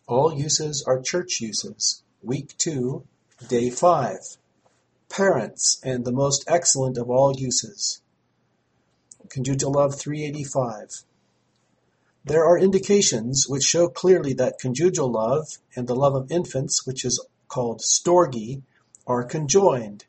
All uses are church uses. Week 2, Day 5. Parents and the most excellent of all uses. Conjugal love 385. There are indications which show clearly that conjugal love and the love of infants, which is called storge, are conjoined.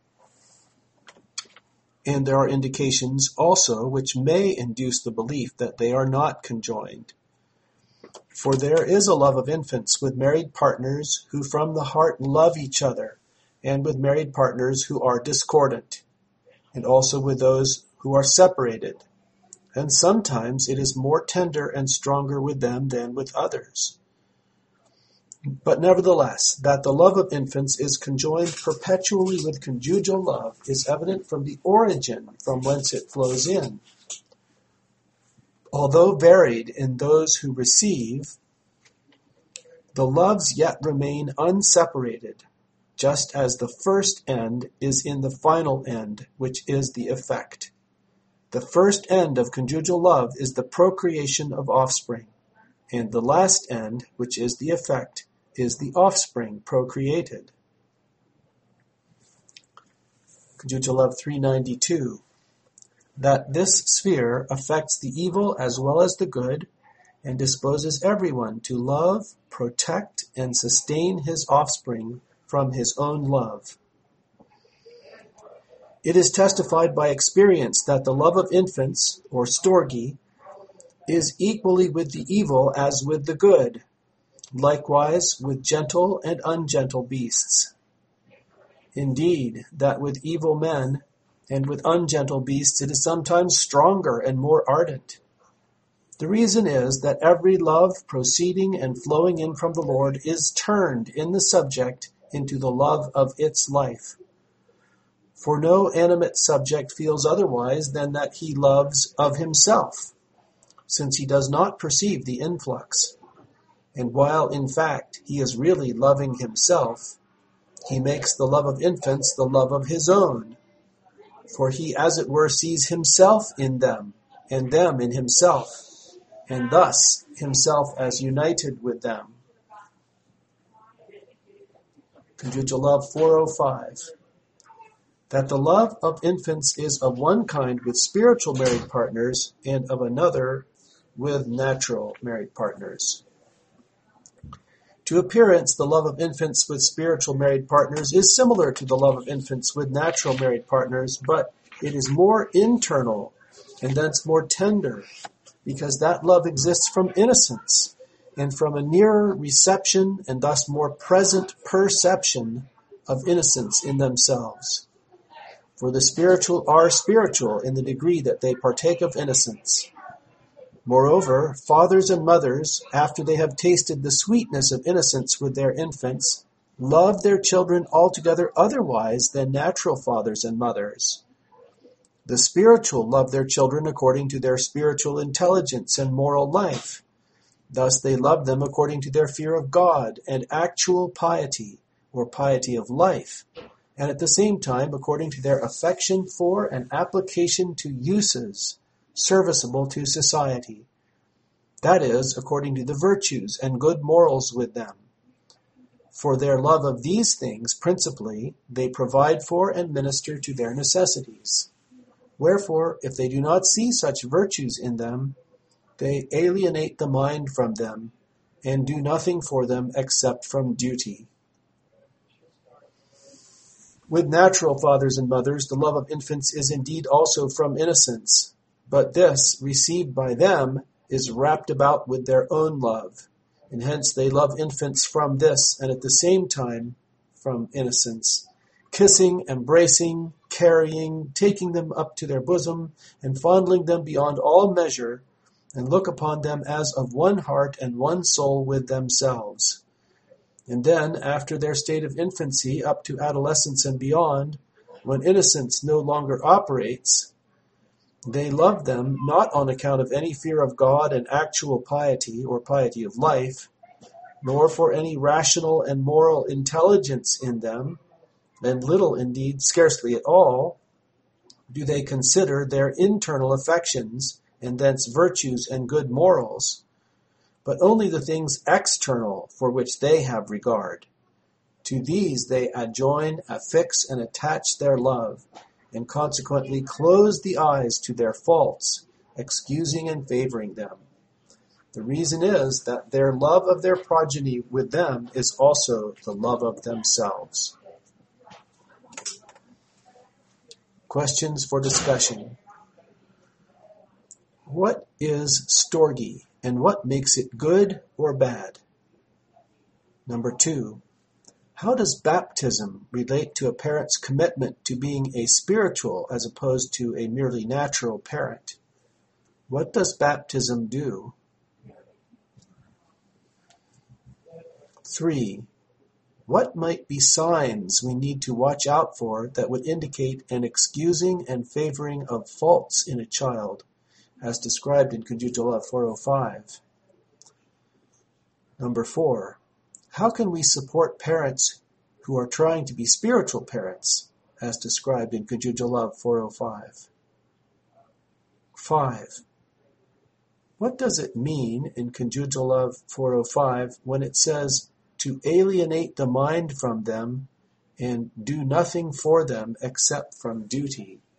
And there are indications also which may induce the belief that they are not conjoined. For there is a love of infants with married partners who from the heart love each other, and with married partners who are discordant, and also with those who are separated. And sometimes it is more tender and stronger with them than with others. But nevertheless, that the love of infants is conjoined perpetually with conjugal love is evident from the origin from whence it flows in. Although varied in those who receive, the loves yet remain unseparated, just as the first end is in the final end, which is the effect. The first end of conjugal love is the procreation of offspring, and the last end, which is the effect, is the offspring procreated. Conjugal love 392. That this sphere affects the evil as well as the good, and disposes everyone to love, protect, and sustain his offspring from his own love. It is testified by experience that the love of infants, or storge, is equally with the evil as with the good, likewise with gentle and ungentle beasts. Indeed, that with evil men and with ungentle beasts it is sometimes stronger and more ardent. The reason is that every love proceeding and flowing in from the Lord is turned in the subject into the love of its life. For no animate subject feels otherwise than that he loves of himself, since he does not perceive the influx. And while, in fact, he is really loving himself, he makes the love of infants the love of his own. For he, as it were, sees himself in them, and them in himself, and thus himself as united with them. Conjugal love 405. That the love of infants is of one kind with spiritual married partners, and of another with natural married partners. To appearance, the love of infants with spiritual married partners is similar to the love of infants with natural married partners, but it is more internal and thence more tender, because that love exists from innocence and from a nearer reception and thus more present perception of innocence in themselves. For the spiritual are spiritual in the degree that they partake of innocence. Moreover, fathers and mothers, after they have tasted the sweetness of innocence with their infants, love their children altogether otherwise than natural fathers and mothers. The spiritual love their children according to their spiritual intelligence and moral life. Thus they love them according to their fear of God and actual piety, or piety of life, and at the same time according to their affection for and application to uses serviceable to society. That is, according to the virtues and good morals with them. For their love of these things, principally, they provide for and minister to their necessities. Wherefore, if they do not see such virtues in them, they alienate the mind from them, and do nothing for them except from duty. With natural fathers and mothers, the love of infants is indeed also from innocence, but this, received by them, is wrapped about with their own love, and hence they love infants from this, and at the same time from innocence, kissing, embracing, carrying, taking them up to their bosom, and fondling them beyond all measure, and look upon them as of one heart and one soul with themselves. And then, after their state of infancy up to adolescence and beyond, when innocence no longer operates, they love them not on account of any fear of God and actual piety or piety of life, nor for any rational and moral intelligence in them, and little indeed, scarcely at all, do they consider their internal affections and thence virtues and good morals, but only the things external for which they have regard. To these they adjoin, affix, and attach their love, and consequently close the eyes to their faults, excusing and favoring them. The reason is that their love of their progeny with them is also the love of themselves. Questions for discussion. What is storge, and what makes it good or bad? Number 2. How does baptism relate to a parent's commitment to being a spiritual as opposed to a merely natural parent? What does baptism do? 3. What might be signs we need to watch out for that would indicate an excusing and favoring of faults in a child, as described in Conjugal Love 405? Number 4. How can we support parents who are trying to be spiritual parents, as described in Conjugal Love 405? 5. What does it mean in Conjugal Love 405 when it says to alienate the mind from them and do nothing for them except from duty?